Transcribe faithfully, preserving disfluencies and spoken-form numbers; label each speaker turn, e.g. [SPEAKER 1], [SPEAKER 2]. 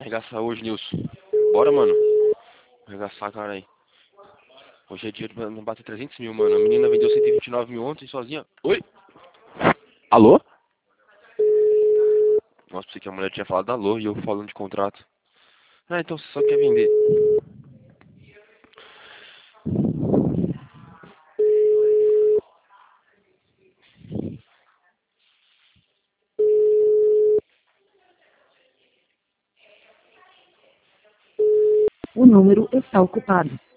[SPEAKER 1] Arregaçar hoje, Nilson. Bora, mano. Arregaçar, cara aí. Hoje é dia de não bater trezentos mil, mano. A menina vendeu cento e vinte e nove mil ontem sozinha. Oi? Alô? Nossa, pensei que a mulher tinha falado alô e eu falando de contrato. Ah, então você só quer vender.
[SPEAKER 2] O número está ocupado.